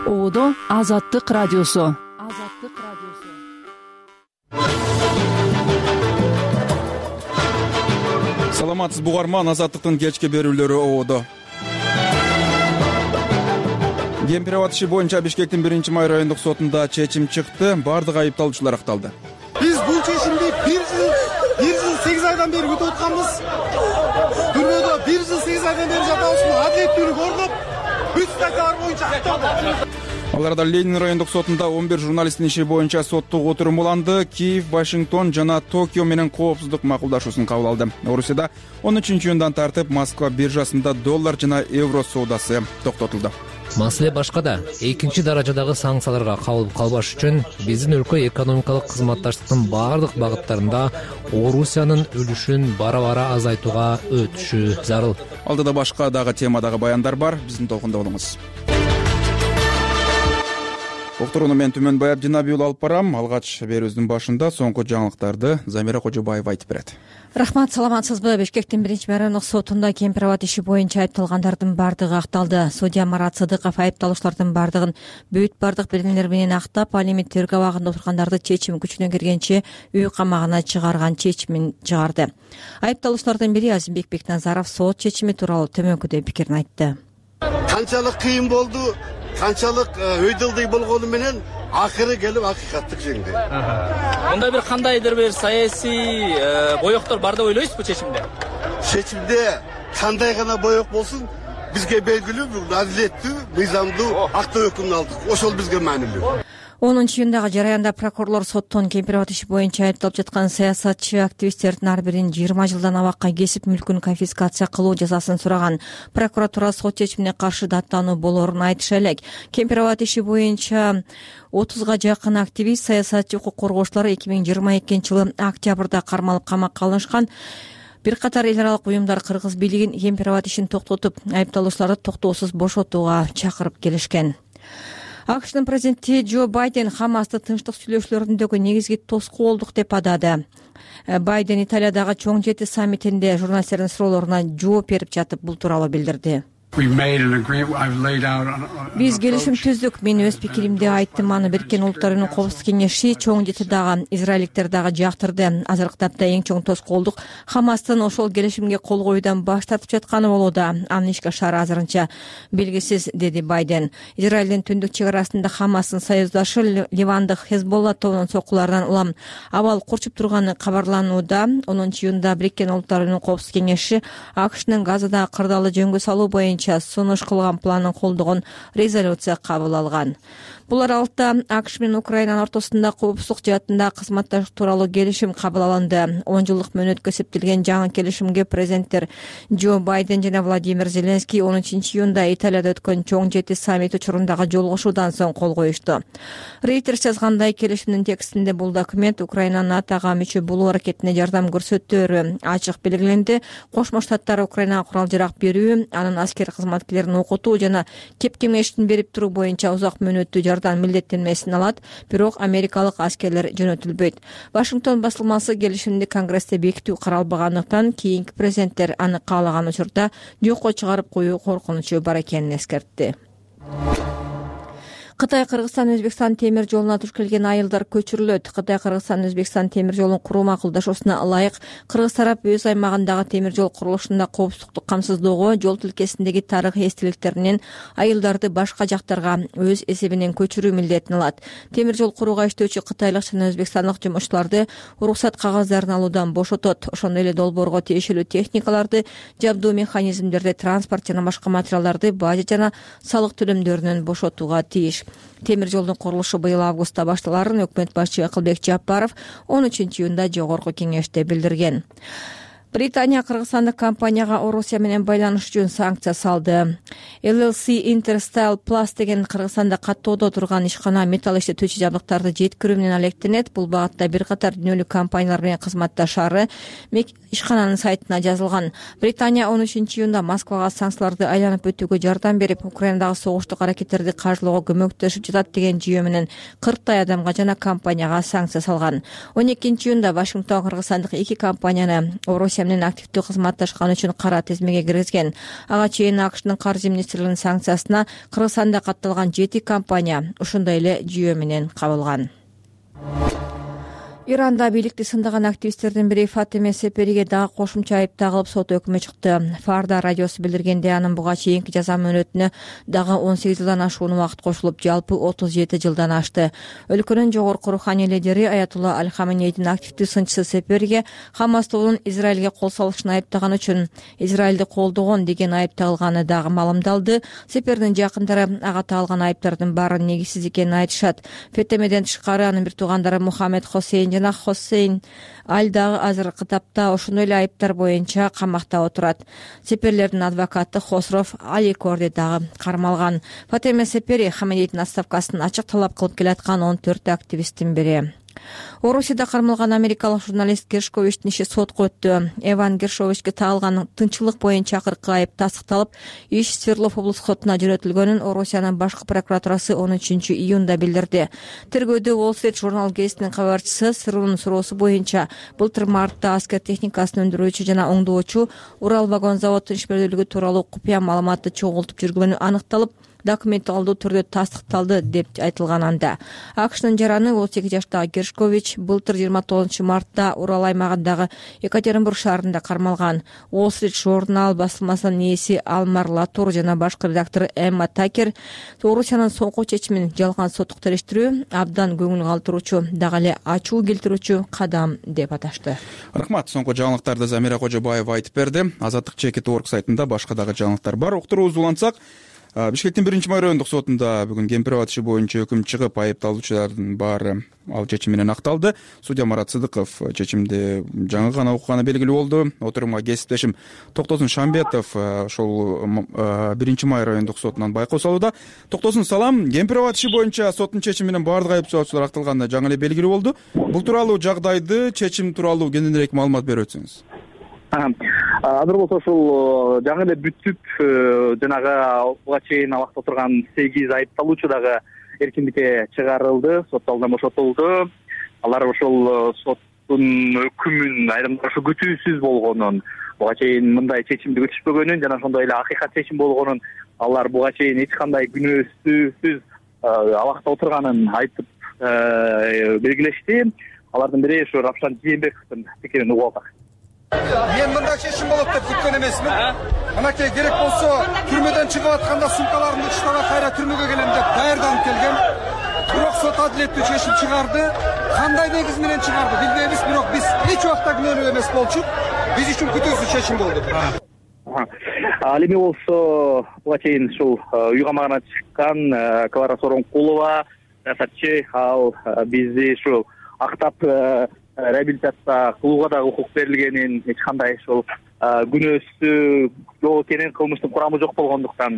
Оодо Азаттык радиосу. Саламатсыз бугарман, Азаттыктын кечки берүүлөрү Оодо. Кемпирабад иши боюнча Бишкектин 1-май райондук сотунда чечим чыкты. Бардык айыпталуучулар акталды. Биз бул чечимди 1 жыл 8 айдан бери күтүп атканбыз. Түрмөдө 1 жыл 8 айдан бери жатабызбы? Адилеттүүлүк орноп, бүт статьялар боюнча акталды. Ал арада Ленин райондук сотунда 11 журналисттин иши боюнча соттук отурум уланды. Киев, Вашингтон жана Токио менен коопсуздук макулдашуусун кабыл алды. Орусияда 13-июндан тартып Москва биржасында доллар жана евро соодасы токтотулду. Маселе башкада. Экинчи даражадагы санкцияларга кабылып калбаш үчүн биздин өлкө экономикалык кызматташтыктын баардык багыттарында Орусиянын үлүшүн бара-бара азайтууга өтүшү зарыл. Алдыда башка дагы темадагы баяндар бар. Биздин толкунда болуңуз. Уктурууну мен Түмөнбай Абдинабиул алып барам. Алгач берүүбүздүн башында соңку жаңылыктарды Замира Кожобаева айтып берет. Рахмат, саламатсызбы? Бишкектин 1-май райондук сотунда Кемпирабад иши боюнча айыпталгандардын бардыгы акталды. Судья Марат Сыдыков айыпталуучулардын бардыгын бардык белгилер менен актап, ал эми тергөө абагында отургандарды чечим күчүнө киргенче үй камагына чыгарган чечимин чыгарды. Айыпталуучулардын бири Азимбек Бекназаров сот чечими тууралуу төмөнкүдөй пикирин айтты. Канчалык кыйын болду, канчалык өйдөлдөй болгону менен акыры келип акыйкаттык жеңди. Мындай бир кандайдыр бир саясий боёктор бар деп ойлойсузбу чечимде? Чечимде кандай гана боёк болсун, бизге белгилүү бул адилеттүү, мыйзамдуу актоо өкүмүн алдык. Ошол бизге маанилүү. 10-июндагы жараянда прокурорлор соттон Кемпирабад иши боюнча айыпталып жаткан саясатчы активисттердин ар бирин 20 жылдан абакка кесип мүлкүн конфискация кылуу жазасын сураган. Прокуратура сот чечимине каршы даттануу болоорун айтыша элек. Кемпирабад иши боюнча 30га жакын активист, саясатчы, укук коргоочулар 2022-жылы октябрда кармалып камакка алынышкан. Бир катар эл аралык уюмдар кыргыз бийлигин Кемпирабад ишин токтотуп, айыпталуучуларды токтоосуз бошотууга чакырып келишкен. АКШнын президенти Джо Байден Хамасты тынчтык сүйлөшүүлөрүндөгү негизги тоскоо болдук деп атады. Байден Италиядагы чоң жети саммитинде журналисттердин суроолоруна жооп берип жатып бул тууралуу билдирди. Биз келишим түздүк. Мен өз пикиримди айттым. Аны Бириккен Улуттар Уюмунун Коопсуздук кеңеши, чоң жети дагы, израилдиктер дагы жактырды. Азыркы тапта эң чоң тоскоолдук Хамастын ошол келишимге кол коюудан баш тартып жатканы болууда. Анын ишке ашары азырынча белгисиз, деди Байден. Израилдин түндүк чек арасында Хамастын союздашы Ливандык Хезболла тобунун соккуларынан улам абал курчуп турганы кабарланууда. 10-июнда Бириккен Улуттар Уюмунун Коопсуздук кеңеши АКШнын Газада кырдаалы жөнгө салуу боюнча сунуш кылган планын колдогон резолюция кабыл алган. Бул аралыкта АКШ менен Украинанын ортосунда коопсуздук жаатында кызматташтык тууралуу келишим кабыл алынды. 10 жылдык мөөнөткө эсептелген жаңы келишимге президенттер Джо Байден жана Владимир Зеленский 13-июнда Италияда өткөн чоң жети саммит учурундагы жолугушуудан соң кол коюшту. Reuters жазгандай, келишимдин текстинде бул документ Украинанын НАТОго мүчө болуу аракетине жардам көрсөтөөрү ачык белгиленди. Кошмо Штаттар Украинага курал-жарак берүү, анын аскер кызматкерлерин окутуу жана кеп кеңештин берип туруу боюнча узак мөөнөттүү жардам милдеттенмесин алат, бирок америкалык аскерлер жөнөтүлбөйт. Вашингтон басылмасы келишимди Конгрессте бекитүү каралбагандыктан кийинки президенттер аны каалаган учурда жокко чыгарып коюу коркунучу бар экенин эскертти. Кытай Кыргызстан Өзбекстан темир жолуна туш келген айылдар көчүрүлөт. Кытай Кыргызстан Өзбекстан темир жолун куруу макулдашуусуна ылайык Кыргыз тарап өз аймагындагы темир жол курулушунда коопсуздукту камсыздоого, жол тилкесиндеги тарыхый эстеликтеринен айылдарды башка жактарга өз эсебинен көчүрүү милдетин алат. Темир жол курууга иштөөчү кытайлык жана өзбекстандык жумушчуларды уруксат кагаздарын алуудан бошотот. Ошондой эле долбоорго тиешелүү техникаларды, жабдуу механизмдерди, транспорт жана башка материалдарды бажа жана салык төлөмдөрүнөн бошотууга тийиш. Темир жолдун курулушу быйыл августта башталарын өкмөт башчы Акылбек Жапаров 13-июнда жогорку кеңеште билдирген. Британия кыргызстандык компанияга Орусия менен байланыш үчүн санкция салды. LLC Interstyle Plus деген Кыргызстанда каттоодо турган ишкана металл иштетүүчү жабдыктарды жеткирүү менен алектенет. Бул багытта бир катар дүйнөлүк компаниялар менен кызматташары ишкананын сайтына жазылган. Британия 13-июнда Москвага санкцияларды айланып өтүүгө жардам берип, Украинадагы согуштук аракеттерди каржылоого көмөктөшүп жатат деген жүйө менен 40 адамга жана компанияга санкция салган. 12-июнда Вашингтон кыргызстандык 2 компанияны Орусия менен активдүү кызматташкан үчүн кара тизмеге киргизген. Ага чейин АКШнын каржы министрлигинин санкциясына Кыргызстанда катталган 7 компания ушундай эле жүйө менен кабылган. Иранда бийликти сындаган активисттердин бири Фатеме Сепериге дагы кошумча айып тагылып сот өкмү чыкты. Фарда радиосу билдиргенде анын буга чейинки жаза мөөнөтүнө дагы 18 жылдан ашуун убакыт кошулуп, жалпы 37 жылдан ашты. Өлкөнүн жогорку руханий лидери Аятулла Аль-Хаменейдин активдүү сынчысы Сепериге Хамас тобунун Израилге кол салышын айыптаган үчүн Израилди колдогон деген айып тагылганы дагы маалымдалды. Сепердин жакындары ага тагылган айыптардын баары негизсиз экенин айтышат. Фатемеден тышкары анын бир туугандары Мухаммед Хосейн жана Хосейн Аль дагы азыркы тапта ошондой эле айыптар боюнча камакта отурат. Сеперлердин адвокаты Хосров Аликорди дагы кармалган. Фатеме Сепери Хаменейдин отставкасын ачык талап кылып келаткан 14 активисттин бири. Орусияда кармалган америкалык журналист Гершковичтин иши сотко өттү. Эван Гершковичке тагылган тынччылык боюнча акыркы айып тастыкталып, иш Свердлов облустук сотуна жөнөтүлгөнүн Орусиянын башкы прокуратурасы 13-июнда билдирди. Тергөөдө Wall Street журнал гезитинин кабарчысы Сырунун суроосу боюнча былтыр мартта аскер техникасын өндүрүүчү жана оңдоочу Урал вагон заводунун ишмердүүлүгү тууралуу купуя маалыматты чогултуп жүргөнү аныкталып, документалдуу түрдө тастыкталды деп айтылган анда. АКШнын жараны 38 жаштагы Гершкович былтыр 29 мартта Урал аймагындагы Екатеринбург шаарында кармалган. Wall Street журнал басылмасынын ээси Алмар Латур жана башкы редактору Эмма Такер Орусиянын соңку чечимин жалган соттук териштирүү абдан көңүл калтыруучу, дагы эле ачуу келтирүүчү кадам деп аташты. Рахмат. Соңку жаңылыктарды Замира Кожобаева айтып берди. Азаттык ЧК.org сайтында башка дагы жаңылыктар бар. Уктуруубузду улантсак, Бишкектин 1-май райондук сотунда бүгүн Кемпирабад иши боюнча өкүм чыгып, айыпталуучулардын баары ал чечим менен акталды. Судья Марат Сыдыков чечимди жаңы гана укканы белгилүү болду. Отурумга кесиптешим Токтосун Шамбетов ошол 1-май райондук сотунан байкоо салууда. Токтосун, салам. Кемпирабад иши боюнча соттун чечими менен баардык айыпталуучулар акталганы жаңы эле белгилүү болду. Бул тууралуу жагдайды, чечим тууралуу кененирээк маалымат берип өтсөңүз. Азыр болсо ушул жаңы эле бүттүп, жанагы буга чейин абакта отурган 8 айыпталуучу дагы эркиндикке чыгарылды, сот алдынан бошотулду. Алар ошол соттун өкүмүн айрымдар ушу күтүүсүз болгонун, буга чейин мындай чечимди күтүшпөгөнүн жана ошондой эле акыйкат чечим болгонун, алар буга чейин эч кандай күнөөсүз абакта отурганын айтып белгилешти. Алардын бири ушу Равшан Жээнбековдун пикирин угуп алдык. Мен мындай чечим болот деп күткөн эмесмин. Анакей керек болсо түрмөдөн чыгып атканда сумкаларымды таштап кайра түрмөгө келем деп даярданып келгем. Бирок сот адилеттүү чечим чыгарды. Кандай негиз менен чыгарды билбейбиз, бирок биз эч убакта күнөөлүү эмес болчук. Биз үчүн күтүүсүз чечим болду. Ал эми болсо буга чейин ушул үй камагына чыккан Клара Соронкулова саясатчы, ал бизди ушул актап реабилитация кылууга да укук берилгенин, эч кандай ушул күнөөсү жок экенин, кылмыштын курамы жок болгондуктан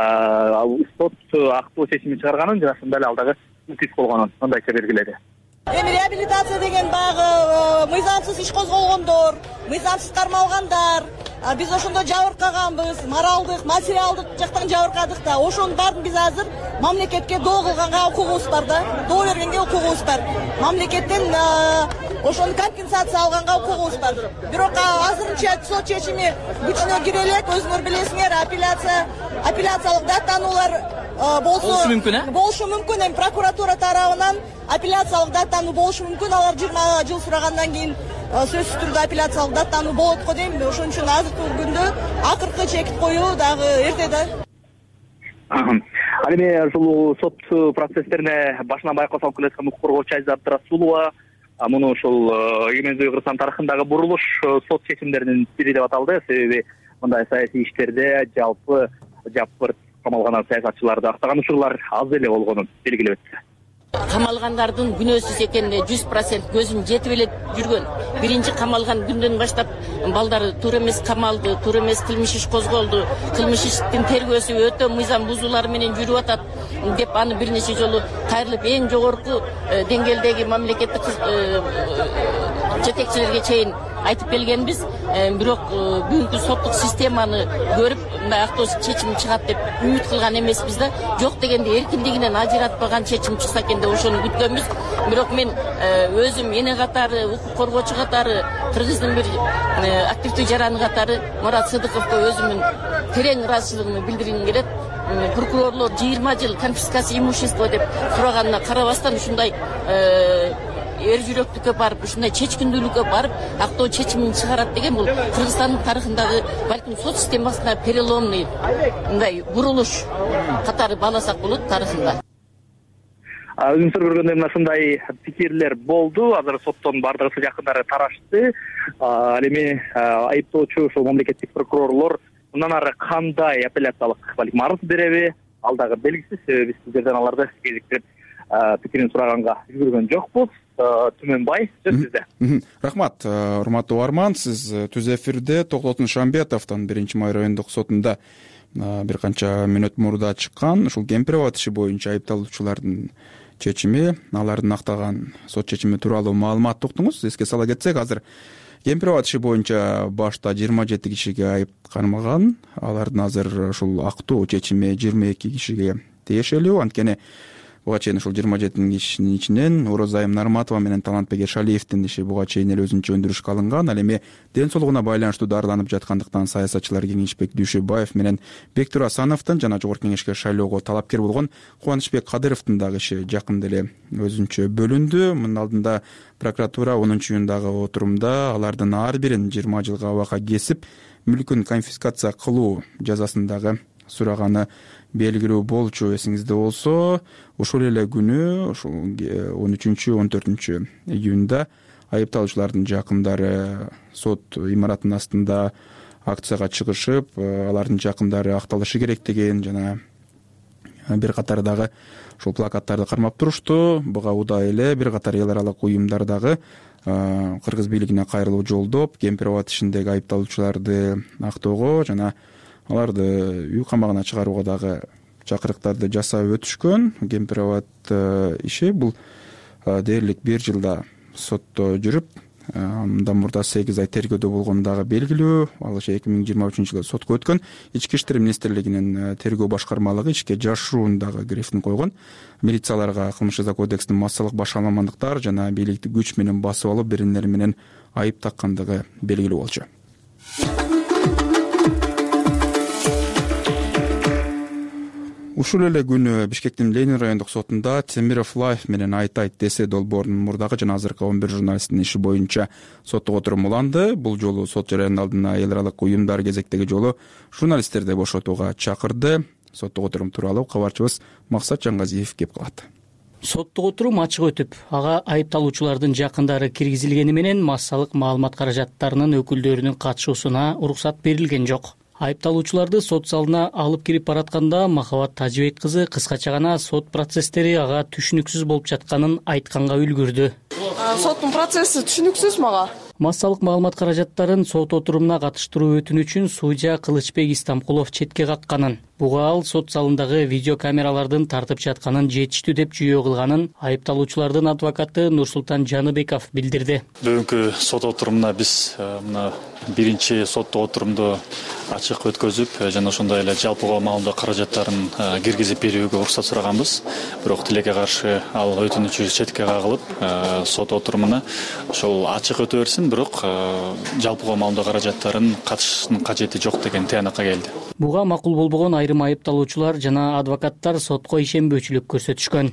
сот актуу чечимин чыгарганын жана ошондой эле ал дагы үтүп болгонун мындайча белгиледи. Эми реабилитация деген баягы мыйзамсыз иш козголгондор, мыйзамсыз кармалгандар, биз ошондо жабыркаганбыз, моралдык, материалдык жактан жабыркадык да. Ошонун баарын биз азыр мамлекетке доо кылганга укугубуз бар да. Доо бергенге укугубуз бар. Мамлекеттен ошону компенсация алганга укугубуз бар. Бирок азырынча сот чечими күчүнө кире элек, өзүңөр билесиңер, апелляциялык даттануулар болушу мүмкүн, болушу мүмкүн. Эми прокуратура тарабынан апелляциялык даттануу болушу мүмкүн. Алар 20 жыл сурагандан кийин сөзсүз түрдө апелляциялык даттануу болот го дейм. Ошон үчүн азыркы күндө акыркы чекит коюу дагы эрте да. Ал эми ушул сот процесстерине башынан байкоо салып келаткан укук коргоочу Айза Абдрасулова муну ушул Эгемендүү Кыргызстан тарыхындагы бурулуш сот чечимдеринин бири деп аталды. Себеби мындай саясий иштерде жалпы жапырт камалган саясатчыларды актаган учурлар аз эле болгонун белгилеп өттү. Камалгандардын күнөөсүз экенине 100% көзүм жетип эле жүргөн. Биринчи камалган күндөн баштап балдары туура эмес камалды, туура эмес кылмыш иш козголду. Кылмыш иштин тергөөсү өтө мыйзам бузуулары менен жүрүп атат деп аны бир нече жолу кайрылып эң жогорку деңгээлдеги мамлекеттик жетекчилерге чейин айтып келгенбиз. Бирок бүгүнкү соттук системаны көрүп мындай актоо чечим чыгат деп үмүт кылган эмеспиз да. Жок дегенде эркиндигинен ажыратпаган чечим чыкса экен деп ошону күткөнбүз. Бирок мен өзүм эне катары, укук коргоочу катары, Кыргыздын бир активдүү жараны катары Мурат Сыдыковго өзүмдүн терең ыраазычылыгымды билдиргим келет. Прокурорлор 20 жыл конфискация имущества деп сураганына карабастан ушундай эр жүрөктүккө барып, ушундай чечкиндүүлүккө барып, актоо чечимин чыгарат деген бул Кыргызстандын тарыхындагы балким сот системасына переломный мындай бурулуш катары бааласак болот тарыхында. Өзүңүздөр көргөндөй мына ушундай пикирлер болду. Азыр соттон бардыгысы жакындары тарашты. Ал эми айыптоочу ошол мамлекеттик прокурорлор мындан ары кандай апелляциялык балким арыз береби, ал дагы белгисиз. Себеби сиздерден аларды кезиктирип пикирин сураганга үлгүргөн жокпуз. Түмөнбай, сөз сизде. Рахмат, урматтуу Арман. Сиз түз эфирде Токтотун Шамбетовдон 1-май райондук сотунда бир канча мүнөт мурда чыккан ушул Кемпирова иши боюнча айыпталуучулардын чечими, алардын актаган сот чечими тууралуу маалымат уктуңуз. Эске сала кетсек, азыр Кемпирова иши боюнча башта 27 кишиге айып кармаган. Алардын азыр ушул актоо чечими 22 кишиге тиешелүү. Анткени буга чейин ушул 27 кишинин ичинен Орозайым Нарматова менен Талантбек Эршалиевдин иши буга чейин эле өзүнчө өндүрүшкө алынган. Ал эми ден соолугуна байланыштуу дарыланып жаткандыктан саясатчылар Кеңешбек Дүйшөбаев менен Бектур Асановдун жана Жогорку Кеңешке шайлоого талапкер болгон Кубанычбек Кадыровдун дагы иши жакында эле өзүнчө бөлүндү. Мунун алдында прокуратура 10-июндагы отурумда алардын ар бирин 20 жылга абакка кесип, мүлкүн конфискация кылуу жазасын дагы сураганы белгилүү болчу. Эсиңизде болсо, ошол эле күнү, ошол 13-14 июнда айыпталуучулардын жакындары сот имаратынын астында акцияга чыгышып, алардын жакындары акталышы керек деген жана бир катар дагы ошол плакаттарды кармап турушту. Буга удай эле бир катар эл аралык уюмдар дагы кыргыз бийлигине кайрылуу жолдоп, Кемпирова ишиндеги айыпталуучуларды актоого жана аларды үй камагына чыгарууга дагы чакырыктарды жасап өтүшкөн. Кемпирова иши бул дээрлик 1 жылда сотто жүрүп, мындан мурда 8 ай тергөөдө болгону дагы белгилүү. Ал ошо 2023 жылы сотко өткөн. Ички иштер министрлигинин тергөө башкармалыгы ишке жашыруун дагы грифин койгон. Милицияларга кылмыш жаза кодексинин массалык башаламандыктар жана бийликти күч менен басып алып биринери менен айып таккандыгы белгилүү болчу. Ушул эле күнү Бишкектин Ленин райондук сотунда Темиров Лайф менен Айтайт десе долбоорунун мурдагы жана азыркы 11 журналисттин иши боюнча соттук отурум уланды. Бул жолу сот жарыянын алдына эл аралык уюмдар кезектеги жолу журналисттерди бошотууга чакырды. Соттук отурум тууралуу кабарчыбыз Максат Жангазиев кеп калат. Соттук отурум ачык өтүп, ага айыпталуучулардын жакындары киргизилгени менен массалык маалымат каражаттарынын өкүлдөрүнүн катышуусуна уруксат берилген жок. Айыпталуучуларды сот залына алып кирип баратканда Махабат Тажыбек кызы кыскача гана сот процесстери ага түшүнүксүз болуп жатканын айтканга үлгүрдү. Соттун процесси түшүнүксүз мага. Массалык маалымат каражаттарын сот отурумуна катыштыруу өтүнүчүн судья Кылычбек Истамкулов четке какканын, буга ал сот залындагы видеокамералардын тартып жатканын жетиштүү деп жүйө кылганын айыпталуучулардын адвокаты Нурсултан Жаныбеков билдирди. Бүгүнкү сот отурумуна биз мына биринчи соттук отурумду ачык өткөзүп, жана ошондой эле жалпыга маалымдоо каражаттарын киргизип берүүгө уруксат сураганбыз. Бирок тилекке каршы ал өтүнүчү четке кагылып, сот отурумуна ошол ачык өтө берсин, бирок жалпыга маалымдоо каражаттарын катышыштын кажети жок деген тыянакка келди. Буга макул болбогон айрым айыпталуучулар жана адвокаттар сотко ишенбөөчүлүк көрсөтүшкөн.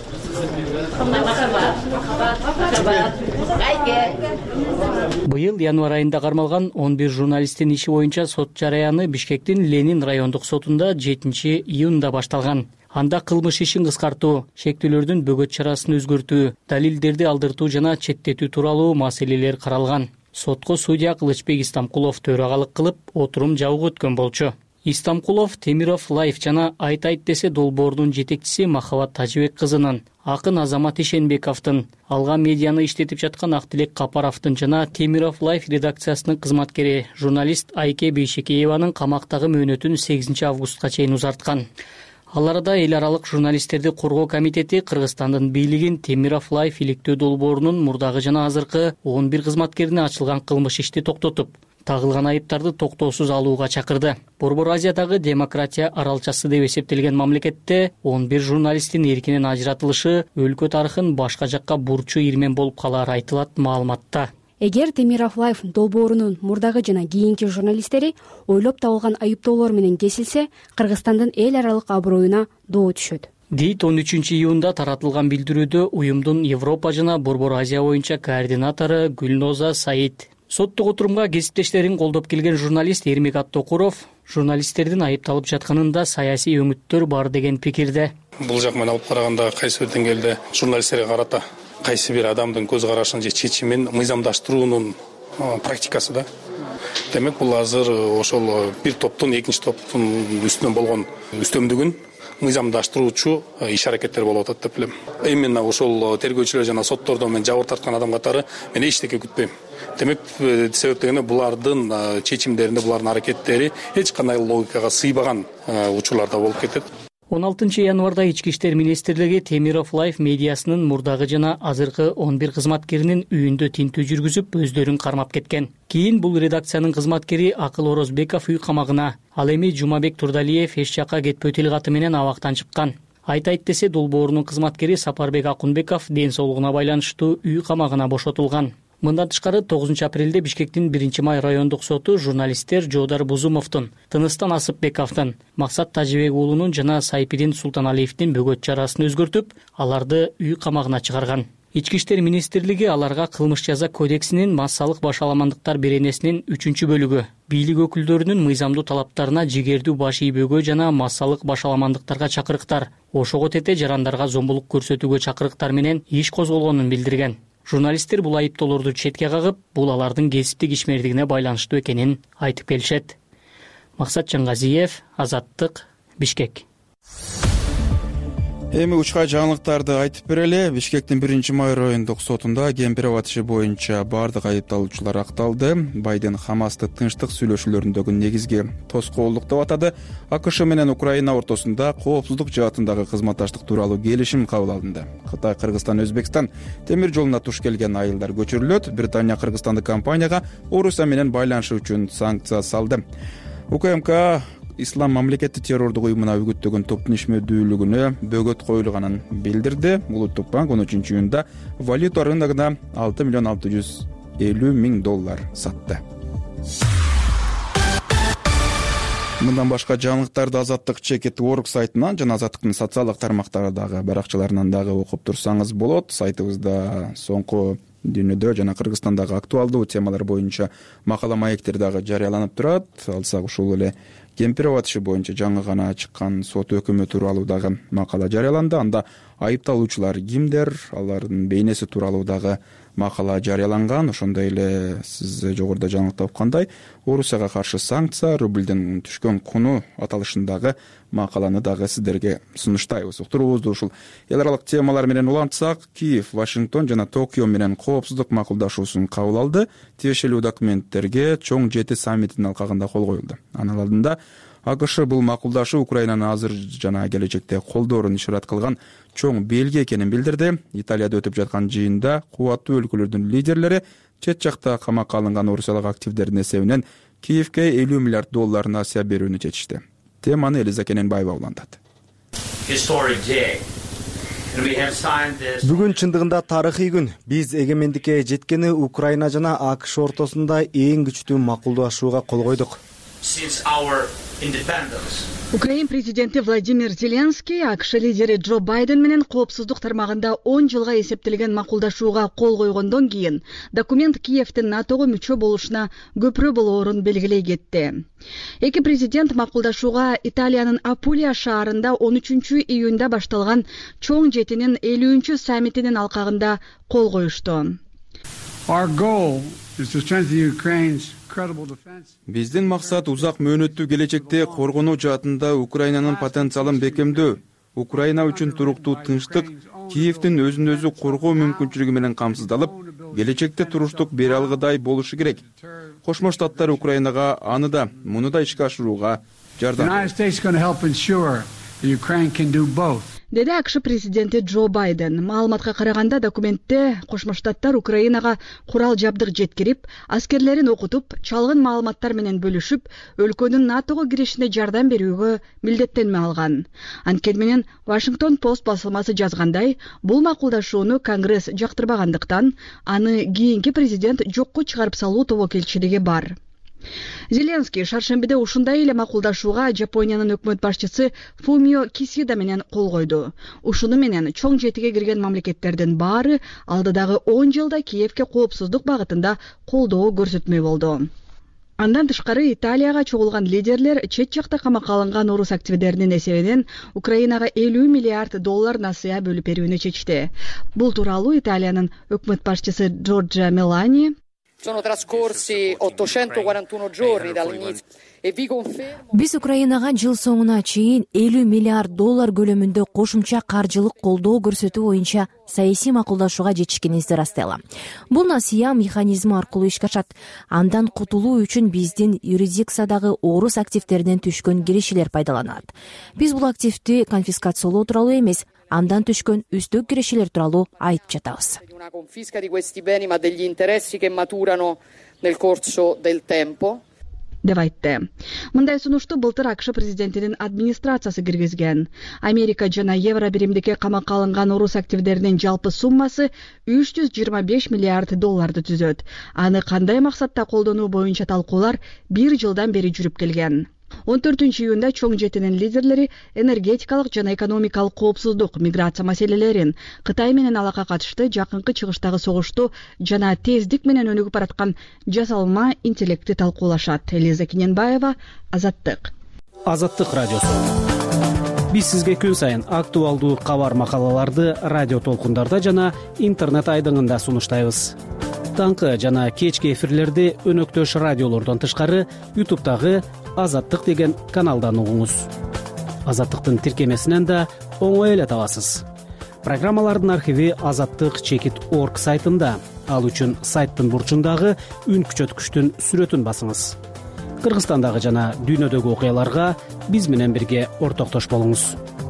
Быйыл январь айында кармалган 11 журналисттин иши боюнча сот жараяны Бишкектин Ленин райондук сотунда 7-июнда башталган. Анда кылмыш ишин кыскартуу, шектүүлөрдүн бөгөт чарасын өзгөртүү, далилдерди алдыртуу жана четтетүү тууралуу маселелер каралган. Сотко судья Кылычбек Истамкулов төрагалык кылып, отурум жабык өткөн болчу. Истамкулов Темиров Лайф жана Айтайт десе долбоордун жетекчиси Махабат Тажыбек кызынын, акын Азамат Ишенбековдун, алга медианы иштетип жаткан Актилек Капаровдун жана Темиров Лайф редакциясынын кызматкери журналист Айке Бейшекееванын камактагы мөөнөтүн 8 августка чейин узарткан. Ал арада эл аралык журналисттерди коргоо комитети Кыргызстандын бийлигин Темиров Лайф иликтөө долбоорунун мурдагы жана азыркы 11 кызматкерине ачылган кылмыш ишти токтотуп, тагылган айыптарды токтоосуз алууга чакырды. Борбор Азиядагы демократия аралчасы деп эсептелген мамлекетте 11 журналисттин эркинен ажыратылышы өлкө тарыхын башка жакка бурчу ирмен болуп калары айтылат маалыматта. Эгер Темиров Лайф долбоорунун мурдагы жана кийинки журналисттери ойлоп табылган айыптоолор менен кесилсе, Кыргызстандын эл аралык аброюна доо түшөт. Дейт 13 июнда таратылган билдирүүдө уюмдун Европа жана Борбор Азия боюнча координатору Гүлноза Саид соттук отурумга кесиптештерин колдоп келген журналист Эрмек Аттокуров журналисттердин айыпталып жатканында саясий өңүттөр бар деген пикирде. Бул жак менен алып караганда кайсы бир деңгээлде журналисттерге карата кайсы бир адамдын көз карашын же чечимин мыйзамдаштыруунун практикасы да. Демек бул азыр ошол бир топтун экинчи топтун үстүнөн болгон үстөмдүгүн мыйзамдаштыруучу иш-аракеттер болуп атат деп билем. Именно ошол тергөөчүлөр жана соттордон мен жабыр тарткан адам катары мен эчтеке күтпөйм. Демек себеп дегенде булардын чечимдеринде, булардын аракеттери эч кандай логикага сыйбаган учурларда болуп кетет. 16 январда Ички иштер министрлиги Темиров Лайф медиасынын мурдагы жана азыркы 11 кызматкеринин үйүндө тинтүү жүргүзүп, өздөрүн кармап кеткен. Кийин бул редакциянын кызматкери Акыл Орозбеков үй камагына, ал эми Жумабек Турдалиев эч жакка кетпөө тилгаты менен абактан чыккан. Айтайт десе, долбоорунун кызматкери Сапарбек Акунбеков ден соолугуна байланыштуу үй камагына бошотулган. Мындан тышкары 9 апрелде Бишкектин 1-май райондук соту журналисттер Жоодар Бузумовдун, Тыныстан Асыпбековдун, Максат Тажибек уулунун жана Сайпидин Султаналиевдин бөгөт чарасын өзгөртүп, аларды үй камагына чыгарган. Ички иштер министрлиги аларга кылмыш жаза кодексинин массалык башаламандыктар беренесинин 3-бөлүгү, бийлик өкүлдөрүнүн мыйзамдуу талаптарына жигердүү баш ийбөөгө жана массалык башаламандыктарга чакырыктар, ошого тете жарандарга зомбулук көрсөтүүгө чакырыктар менен иш козголгонун билдирген. Журналисттер бул айыптоолорду четке кагып, бул алардын кесиптик ишмердигине байланыштуу экенин айтып келишет. Максат Чаңгазиев, Азаттык, Бишкек. Эми учка жаңылыктарды айтып берели. Бишкектин 1-май райондук сотунда Кемпиров иши боюнча бардык айыпталуучулар акталды. Байден Хамасты тынчтык сүйлөшүүлөрүндөгү негизги тоскоолдук деп атады. АКШ менен Украина ортосунда коопсуздук жаатындагы кызматташтык тууралуу келишим кабыл алынды. Кытай, Кыргызстан, Өзбекстан темир жолуна туш келген айылдар көчүрүлөт. Британия кыргызстандык компанияга Орусия менен байланышы үчүн санкция салды. УКМК Ислам мамлекети террордук уюмуна үгүттөгөн топтун ишмердүүлүгүнө бөгөт коюлганын билдирди. Улуттук банк 13 июнда валюта рыногуна $6,650,000 сатты. Мындан башка жаңылыктарды Азаттык Чекет.org сайтынан жана Азаттыктын социалдык тармактардагы баракчаларынан дагы окуп турсаңыз болот. Сайтыбызда соңку дүйнөдө жана Кыргызстандагы актуалдуу темалар боюнча макала маектер дагы жарыяланып турат. Алсак ушул эле Кемпиров иши боюнча жаңы гана чыккан сот өкүмү тууралуу дагы макала жарыяланды. Анда айыпталуучулар кимдер, алардын бейнеси тууралуу дагы макала жарыяланган. Ошондой эле сиз жогоруда жаңылыкта окугандай Орусияга каршы санкция, рубльдин түшкөн куну аталышындагы макаланы дагы сиздерге сунуштайбыз. Уктуруубузду ушул эл аралык темалар менен улантсак, Киев, Вашингтон жана Токио менен коопсуздук макулдашуусун кабыл алды. Тиешелүү документтерге чоң 7 саммитинин алкагында кол коюлду. Анын алдында АКШ бул макулдашуу Украинаны азыр жана келечекте колдоорун ишарат кылган чоң белги экенин билдирди. Италияда өтүп жаткан жыйында кубаттуу өлкөлөрдүн лидерлери чет жакта камакка алынган орусиялык активдердин эсебинен Киевке $50 миллиард насыя берүүнү чечишти. Теманы Элиза Кененбаева улантат. Бүгүн чындыгында тарыхый күн. Биз эгемендикке жеткени Украина жана АКШ ортосунда эң күчтүү макулдашууга кол койдук. Украин президенти Владимир Зеленский АКШ лидери Джо Байден менен коопсуздук тармагында 10 жылга эсептелген макулдашууга кол койгондон кийин документ Киевдин НАТОго мүчө болушуна көпүрө болоорун белгилей кетти. Эки президент макулдашууга Италиянын Апулия шаарында 13 июнда башталган чоң жетинин 50 саммитинин алкагында кол коюшту. Биздин максат узак мөөнөттүү келечекте коргонуу жаатында Украинанын потенциалын бекемдөө, Украина үчүн туруктуу тынчтык, Киевдин өзүн өзү коргоо мүмкүнчүлүгү менен камсыздалып, келечекте туруштук бере алгыдай болушу керек. Кошмо Штаттар Украинага аны да, муну да ишке ашырууга жардам берет. Ukraine can do both. Деди АКШ президенти Джо Байден. Маалыматка караганда документте Кошмо Штаттар Украинага курал жабдык жеткирип, аскерлерин окутуп, чалгын маалыматтар менен бөлүшүп, өлкөнүн НАТОго киришине жардам берүүгө милдеттенме алган. Анткени менен Washington Post басылмасы жазгандай, бул макулдашууну Конгресс жактырбагандыктан, аны кийинки президент жокко чыгарып салуу тобокелчилиги бар. Зеленский шаршембиде ушундай эле макулдашууга Жапониянын өкмөт башчысы Фумио Кисида менен кол койду. Ушуну менен чоң жетиге кирген мамлекеттердин баары алдыдагы 10 жылда Киевке коопсуздук багытында колдоо көрсөтмөй болду. Андан тышкары Италияга чогулган лидерлер чет жакта камакка алынган орус активдеринин эсебинен Украинага $50 миллиард насыя бөлүп берүүнү чечти. Бул тууралуу Италиянын өкмөт башчысы Джорджа Мелани Sono trascorsi 841 giorni dall'inizio e vi confermo. Биз Украинага жыл соңуна чейин $50 миллиард көлөмүндө кошумча каржылык колдоо көрсөтүү боюнча саясий макулдашууга жетишкенибизди растайлам. Бул насыя механизми аркылуу ишке ашат. Андан кутулуу үчүн биздин юрисдикциядагы орус активдеринен түшкөн кирешелер пайдаланат. Биз бул активди конфискациялоо тууралуу эмес, андан түшкөн үстөк кирешелер тууралуу айтып жатабыз. Una confisca di questi beni ma degli interessi che maturano nel corso del tempo. деп айтты. Мындай сунушту былтыр АКШ президентинин администрациясы киргизген. Америка жана евро биримдикке камакка алынган орус активдеринин жалпы суммасы $325 миллиард түзөт. Аны кандай максатта колдонуу боюнча талкуулар 1 жылдан бери жүрүп келген. 14-июнда чоң жетинин лидерлери энергетикалык жана экономикалык коопсуздук, миграция маселелерин, Кытай менен алака катышты жакынкы чыгыштагы согушту жана тездик менен өнүгүп бараткан жасалма интеллектти талкуулашат. Элиза Киненбаева, Азаттык. Азаттык радиосу. Биз сизге күн сайын актуалдуу кабар макалаларды радио толкундарда жана интернет айдыңында сунуштайбыз. Таңкы жана кечки эфирлерди өнөктөш радиолордон тышкары YouTube'дагы Азаттык деген каналдан угуңуз. Азаттыктын тиркемесинен да оңой эле табасыз. Программалардын архиви azattyk.org сайтында. Ал үчүн сайттын бурчундагы үн күчөткүчтүн сүрөтүн басыңыз. Кыргызстандагы жана дүйнөдөгү окуяларга биз менен бирге ортоктош болуңуз.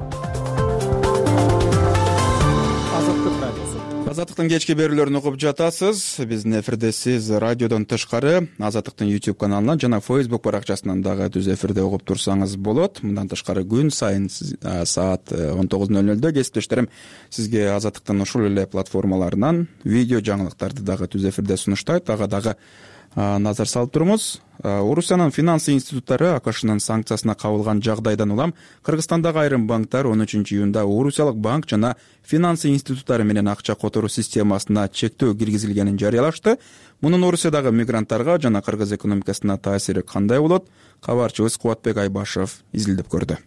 Азаттыктын кечки берүүлөрүн угуп жатасыз. Биздин эфирде сиз радиодон тышкары Азаттыктын YouTube каналынан жана Facebook баракчасынан дагы түз эфирде угуп турсаңыз болот. Мындан тышкары күн сайын саат 19:00 кесиптештерим сизге Азаттыктын ушул эле платформаларынан видео жаңылыктарды дагы түз эфирде сунуштайт. Ага дагы назар салып туруңуз. Орусиянын финансы институттары АКШнын санкциясына кабылган жагдайдан улам Кыргызстандагы айрым банктар 13-июнда Орусиялык банк жана финансы институттары менен акча которуу системасына чектөө киргизилгенин жарыялашты. Мунун Орусиядагы мигранттарга жана кыргыз экономикасына таасири кандай болот? Кабарчыбыз Кубатбек Айбашев изилдеп көрдү.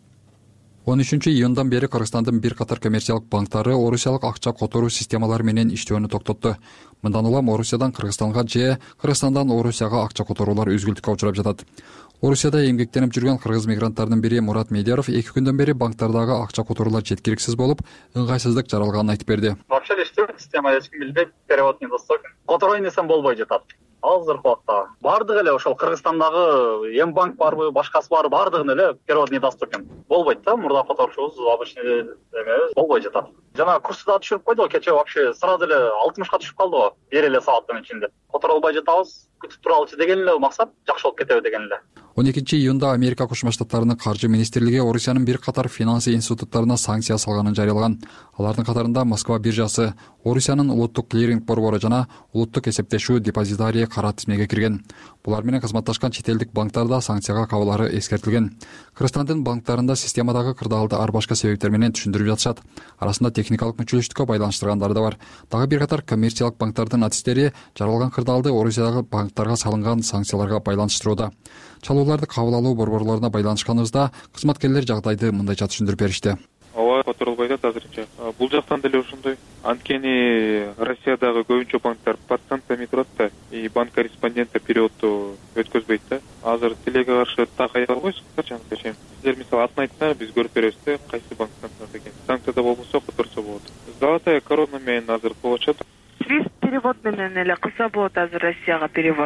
13-июндан бери Кыргызстандын бир катар коммерциялык банктары Орусиялык акча которуу системалары менен иштөөнү токтотту. Мындан улам Орусиядан Кыргызстанга же Кыргызстандан Орусияга акча которуулар үзгүлтүккө учурап жатат. Орусияда эмгектенип жүргөн кыргыз мигранттардын бири Мурат Медяров 2 күндөн бери банктардагы акча которуулар жеткиликсиз болуп, ыңгайсыздык жаралганын айтып берди. Вообще система эч ким билбейт, перевод недоступен. Которуу несем болбой жатат. Азыркы убакта бардыгы эле ошол Кыргызстандагы эм банк барбы, башкасы барбы, бардыгын эле перевод недоступен. Болбойт да, мурда которушубуз обычный эмес болбой жатат. Жана курсы да түшүрүп койду, кече вообще сразу эле 60ка түшүп калды, бир эле сааттын ичинде. Которолбой жатабыз, күтүп туралычы деген эле максат, жакшы болуп кетеби деген эле. 12-июнда Америка Кошмо Штаттарынын каржы министрлиги Орусиянын бир катар финансы институттарына санкция салганын жарыялаган. Алардын катарында Москва биржасы, Орусиянын улуттук клиринг борбору жана улуттук эсептешүү депозитарий кара тизмеге кирген. Булар менен кызматташкан чет элдик банктарда санкцияга кабылары эскертилген. Кыргызстандын банктарында системадагы кырдаалды ар башка себептер менен түшүндүрүп жатышат. Арасында техникалык мүчөлүштүккө байланыштыргандары да бар. Дагы бир катар коммерциялык банктардын атистери жаралган кырдаалды Орусиядагы банктарга салынган санкцияларга байланыштырууда. Чалууларды кабыл алуу борборлоруна байланышканыбызда кызматкерлер жагдайды мындайча түшүндүрүп беришти. Ооба, которулбай жатат азырынча. Бул жактан деле ошондой. Анткени Россиядагы көбүнчө банктар под санкциями турат да, и банк корреспонденттер переводду өткөзбөйт да. Азыр тилеге каршы так айта албайсыз, чаңкычы. Сиздер мисалы атын айтса, биз көрүп беребиз да, кайсы банк санкцияда экен. Санкцияда болбосо которсо болот. Золотая корона менен азыр болот. Свифт перевод менен эле кылса болот азыр Россияга перевод.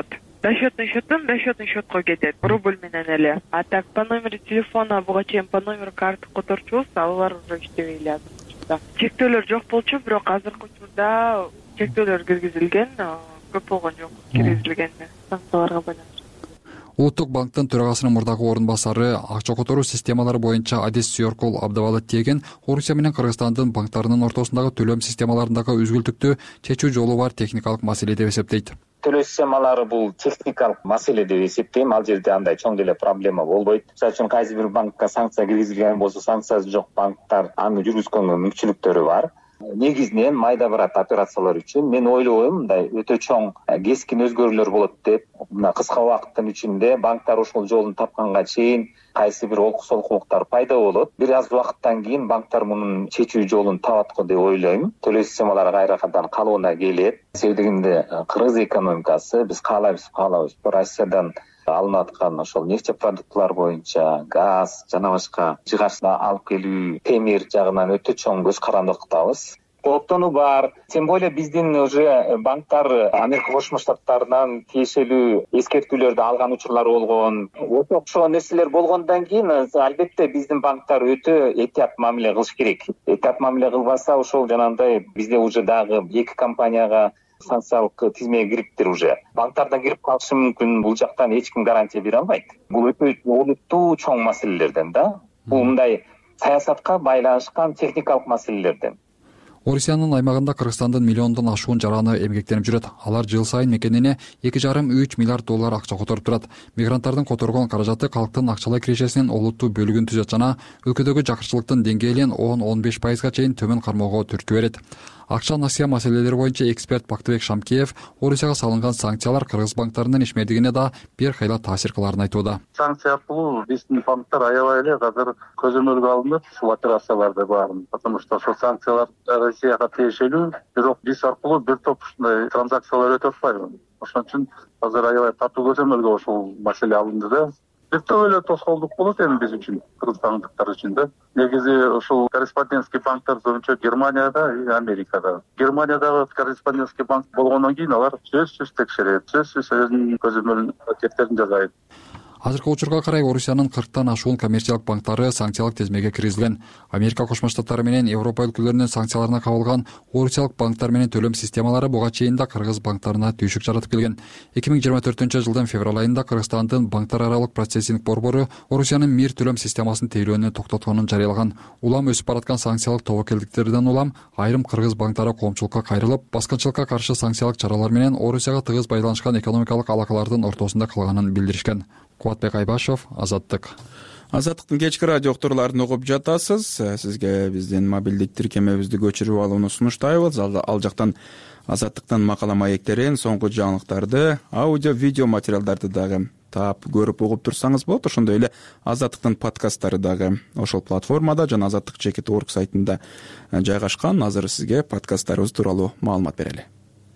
Досчетный счетко кетет, рубль менен эле. А так по номеру телефона буга чейин по номеру карты которчубуз, алар уже иштебей эле азыркы. Чектөөлөр жок болчу, бирок азыркы учурда чектөөлөр киргизилген, көп болгон жок киргизилген санкцияларга байланыштуу. Улуттук банктын төрагасынын мурдагы орун басары акча которуу системалары боюнча Адис Сүйөркул абдыбалы тиеген Орусия менен Кыргызстандын банктарынын ортосундагы төлөм системаларындагы үзгүлтүктү чечүү жолу бар техникалык маселе деп эсептейт. Төлөө системалары бул техникалык маселе деп эсептейм. Ал жерде андай чоң деле проблема болбойт. Мисалы үчүн кайсы бир банкка санкция киргизилген болсо, санкциясы жок банктар аны жүргүзгөнгө мүмкүнчүлүктөрү бар. Негизинен майда барат операциялар үчүн мен ойлойм, мындай өтө чоң кескин өзгөрүүлөр болот деп, мына кыска убакыттын ичинде банктар ошол жолун тапканга чейин кайсы бир олкуктар пайда болот. Бир аз убакыттан кийин банктар мунун чечүү жолун табат го деп ойлойм. Төлөө системалары кайрадан калыбына келет. Себеби дегенде Кыргыз экономикасы биз каалабыз Россиядан алынып аткан ошол нефтепродуктылар боюнча газ жана башка жыгачты алып келүү, темир жагынан өтө чоң көз карандылыктабыз. Кооптонуу бар. Тем более биздин уже банктар Америка Кошмо Штаттарынан тиешелүү эскертүүлөрдү алган учурлар болгон. Ошол нерселер болгондон кийин албетте биздин банктар өтө этият мамиле кылыш керек. Этият мамиле кылбаса ошол жанагындай бизде уже дагы эки компанияга санкциялык тизмеге кириптир уже. Банктардан кирип калышы мүмкүн. Бул жактан эч ким гарантия бере албайт. Бул өтө олуттуу чоң маселелерден да. Бул мындай саясатка байланышкан техникалык маселелерден. Орусиянын аймагында Кыргызстандын миллиондон ашуун жараны эмгектенип жүрөт. Алар жыл сайын мекенине 2,5–3 миллиард доллар акча которуп турат. Мигранттардын которгон каражаты калктын акчалай кирешесинин олуттуу бөлүгүн түзөт жана өлкөдөгү жакырчылыктын деңгээлин 10–15% чейин төмөн кармоого түрткү берет. Акча насыя маселелери боюнча эксперт Бактыбек Шамкеев Орусияга салынган санкциялар кыргыз банктарынын ишмердигине да бир кайла таасир кыларын айтууда. Санкция аркылуу биздин банктар аябай эле азыр көзөмөлгө алынып ушул операцияларды баарын. Потому что ошол санкциялар Россияга тиешелүү, бирок биз аркылуу бир топ ушундай транзакциялар өтүп атпайбы. Ошон үчүн азыр аябай катуу көзөмөлгө ошол маселе алынды да. Бир топ эле тоскоолдук болот эми биз үчүн, кыргызстандыктар үчүн да. Негизи ошол корреспондентский банктар боюнча Германияда и Америкада. Германиядагы корреспондентский банк болгондон кийин алар сөзсүз текшерет, сөзсүз өзүнүн көзөмөл аракеттерин жасайт. Азыркы учурга карай Орусиянын 40тан ашуун коммерциялык банктары санкциялык тизмеге киргизилген. Америка Кошмо Штаттары менен Европа өлкөлөрүнүн санкцияларына кабылган Орусиялык банктар менен төлөм системалары буга чейин да кыргыз банктарына түйшүк жаратып келген. 2024-жылдын февраль айында Кыргызстандын банктар аралык процессинг борбору Орусиянын МИР төлөм системасын тейлөөнү токтотконун жарыялаган. Улам өсүп бараткан санкциялык тобокелдиктерден улам айрым кыргыз банктары коомчулукка кайрылып, баскынчылыкка каршы санкциялык чаралар менен Орусияга тыгыз байланышкан экономикалык алакалардын ортосунда калганын билдиришкен. Кубатбек Айбашев, Азаттык. Азаттыктын кечки радио уктурууларын угуп жатасыз. Сизге биздин мобилдик тиркемебизди көчүрүп алууну сунуштайбыз. Ал жактан Азаттыктын макала маектерин, соңку жаңылыктарды, аудио, видео материалдарды дагы таап көрүп угуп турсаңыз болот. Ошондой эле Азаттыктын подкасттары дагы ошол платформада жана azattik.org сайтында жайгашкан. Азыр сизге подкасттарыбыз тууралуу маалымат берели.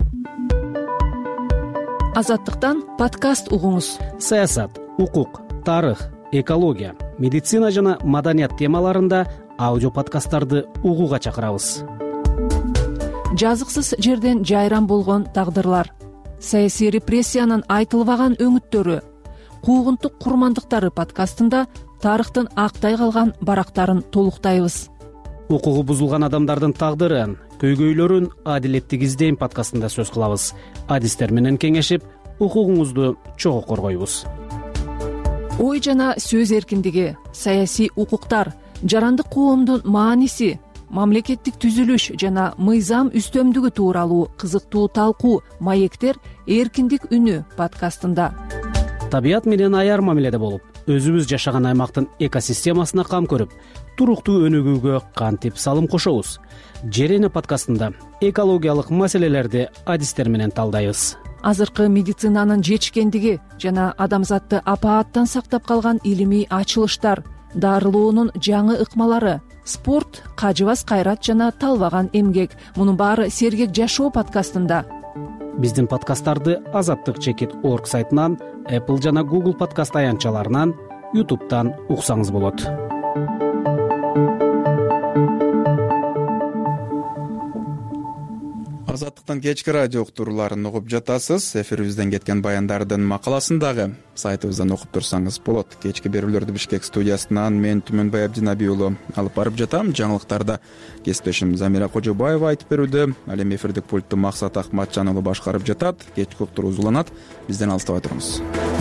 Азаттыктан подкаст угуңуз. Саясат, укук, тарых, экология, медицина жана маданият темаларында аудио подкасттарды угууга чакырабыз. Жазыксыз жерден жайран болгон тагдырлар, саясий репрессиянын айтылбаган өңүттөрү, куугунтук курмандыктары подкастында тарыхтын актай калган барактарын толуктайбыз. Укугу бузулган адамдардын тагдырын, көйгөйлөрүн адилеттик издейм подкастында сөз кылабыз. Адистер менен кеңешип, укугуңузду чогуу коргойбуз. Ой жана сөз эркиндиги, саясий укуктар, жарандык коомдун мааниси, мамлекеттик түзүлүш жана мыйзам үстөмдүгү тууралуу кызыктуу талкуу маектер эркиндик үнү подкастында. Табият менен аяр мамиледе болуп, өзүбүз жашаган аймактын экосистемасына кам көрүп, туруктуу өнүгүүгө кантип салым кошобуз. Жерене подкастында экологиялык маселелерди адистер менен талдайбыз. Азыркы медицинанын жетишкендиги жана адамзатты апааттан сактап калган илимий ачылыштар, дарылоонун жаңы ыкмалары, спорт, кажыбас кайрат жана талбаган эмгек. Мунун баары сергек жашоо подкастында. Биздин подкасттарды azattik.org сайтынан, Apple жана Google подкаст аянтчаларынан, YouTube'дан уксаңыз болот. Азаттык аймактын кечки радио уктурууларын угуп жатасыз. Эфирибизден кеткен баяндардын макаласын дагы сайтыбыздан окуп турсаңыз болот. Кечки берүүлөрдү Бишкек студиясынан мен Түмөнбай Абдинаби уулу алып барып жатам. Жаңылыктарда кесиптешим Замира Кожобаева айтып берүүдө. Ал эми эфирдик пультту Максат Акматжан уулу башкарып жатат. Кечки уктуруу узуланат. Бизден алыстабай туруңуз.